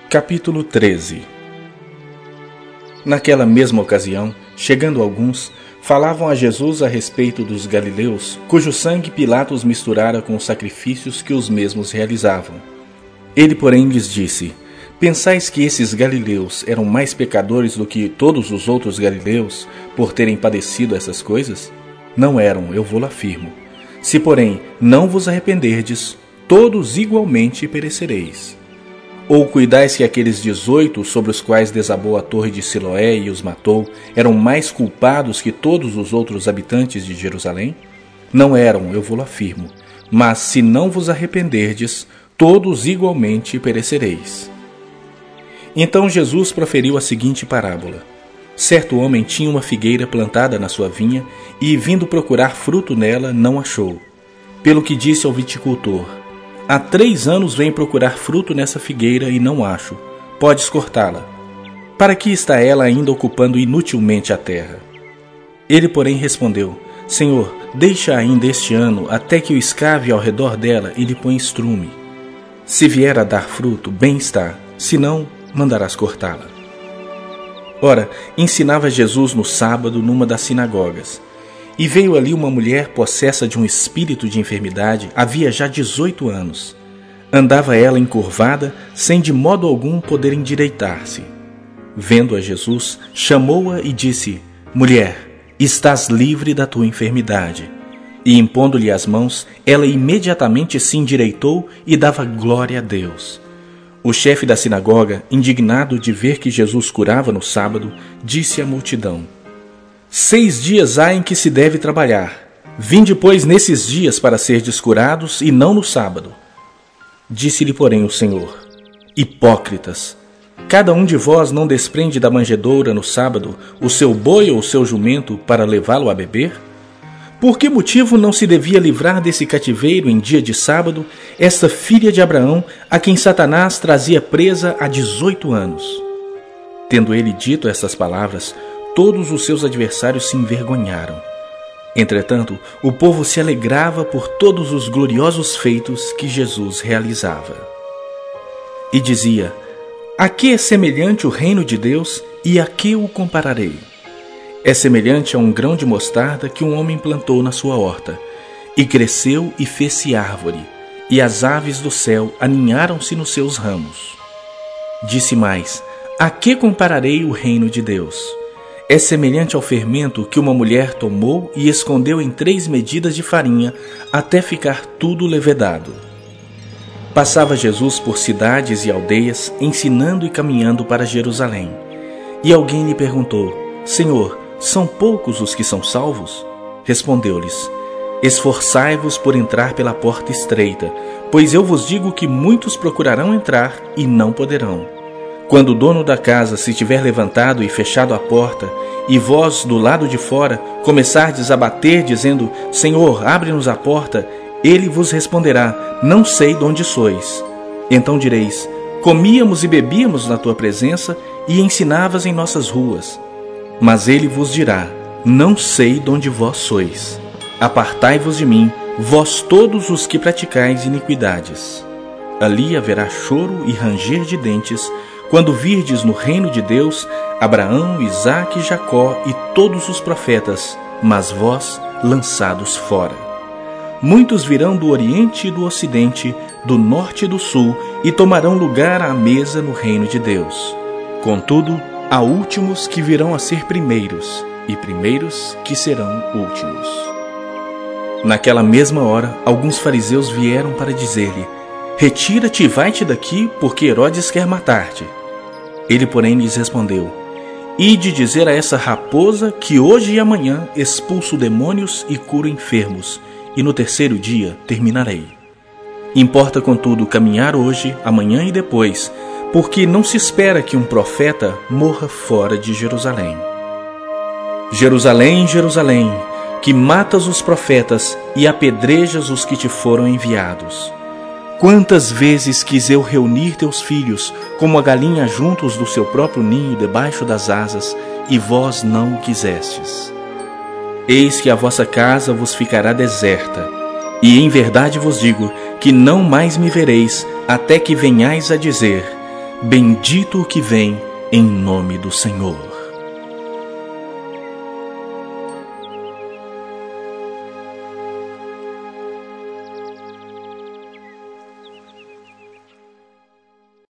Capítulo 13. Naquela mesma ocasião, chegando alguns, falavam a Jesus a respeito dos galileus, cujo sangue Pilatos misturara com os sacrifícios que os mesmos realizavam. Ele, porém, lhes disse: Pensais que esses galileus eram mais pecadores do que todos os outros galileus, por terem padecido essas coisas? Não eram, eu vou-lo afirmo. Se, porém, não vos arrependerdes, todos igualmente perecereis. Ou cuidais que aqueles 18 sobre os quais desabou a torre de Siloé e os matou eram mais culpados que todos os outros habitantes de Jerusalém? Não eram, eu vou-lo afirmo. Mas se não vos arrependerdes, todos igualmente perecereis. Então Jesus proferiu a seguinte parábola. Certo homem tinha uma figueira plantada na sua vinha e, vindo procurar fruto nela, não achou. Pelo que disse ao viticultor: Há 3 anos venho procurar fruto nessa figueira e não acho. Podes cortá-la. Para que está ela ainda ocupando inutilmente a terra? Ele, porém, respondeu: Senhor, deixa ainda este ano, até que eu escave ao redor dela e lhe ponha estrume. Se vier a dar fruto, bem está, se não, mandarás cortá-la. Ora, ensinava Jesus no sábado numa das sinagogas. E veio ali uma mulher possessa de um espírito de enfermidade, havia já 18 anos. Andava ela encurvada, sem de modo algum poder endireitar-se. Vendo-a Jesus, chamou-a e disse: Mulher, estás livre da tua enfermidade. E impondo-lhe as mãos, ela imediatamente se endireitou e dava glória a Deus. O chefe da sinagoga, indignado de ver que Jesus curava no sábado, disse à multidão: 6 dias há em que se deve trabalhar. Vinde, pois, nesses dias para serdes curados, e não no sábado. Disse-lhe, porém, o Senhor: Hipócritas! Cada um de vós não desprende da manjedoura no sábado o seu boi ou o seu jumento para levá-lo a beber? Por que motivo não se devia livrar desse cativeiro em dia de sábado esta filha de Abraão, a quem Satanás trazia presa há 18 anos? Tendo ele dito estas palavras, todos os seus adversários se envergonharam. Entretanto, o povo se alegrava por todos os gloriosos feitos que Jesus realizava. E dizia: A que é semelhante o reino de Deus e a que o compararei? É semelhante a um grão de mostarda que um homem plantou na sua horta, e cresceu e fez-se árvore, e as aves do céu aninharam-se nos seus ramos. Disse mais: A que compararei o reino de Deus? É semelhante ao fermento que uma mulher tomou e escondeu em 3 medidas de farinha, até ficar tudo levedado. Passava Jesus por cidades e aldeias, ensinando e caminhando para Jerusalém. E alguém lhe perguntou: Senhor, são poucos os que são salvos? Respondeu-lhes: Esforçai-vos por entrar pela porta estreita, pois eu vos digo que muitos procurarão entrar e não poderão. Quando o dono da casa se tiver levantado e fechado a porta, e vós, do lado de fora, começardes a bater, dizendo: Senhor, abre-nos a porta, ele vos responderá: Não sei de onde sois. Então direis: Comíamos e bebíamos na tua presença, e ensinavas em nossas ruas. Mas ele vos dirá: Não sei de onde vós sois. Apartai-vos de mim, vós todos os que praticais iniquidades. Ali haverá choro e ranger de dentes, quando virdes no reino de Deus Abraão, Isaque e Jacó e todos os profetas, mas vós lançados fora. Muitos virão do Oriente e do Ocidente, do Norte e do Sul, e tomarão lugar à mesa no reino de Deus. Contudo, há últimos que virão a ser primeiros, e primeiros que serão últimos. Naquela mesma hora, alguns fariseus vieram para dizer-lhe: Retira-te e vai-te daqui, porque Herodes quer matar-te. Ele, porém, lhes respondeu: Ide dizer a essa raposa que hoje e amanhã expulso demônios e curo enfermos, e no 3º dia terminarei. Importa, contudo, caminhar hoje, amanhã e depois, porque não se espera que um profeta morra fora de Jerusalém. Jerusalém, Jerusalém, que matas os profetas e apedrejas os que te foram enviados. Quantas vezes quis eu reunir teus filhos, como a galinha juntos do seu próprio ninho debaixo das asas, e vós não o quisestes. Eis que a vossa casa vos ficará deserta, e em verdade vos digo que não mais me vereis, até que venhais a dizer: Bendito o que vem em nome do Senhor.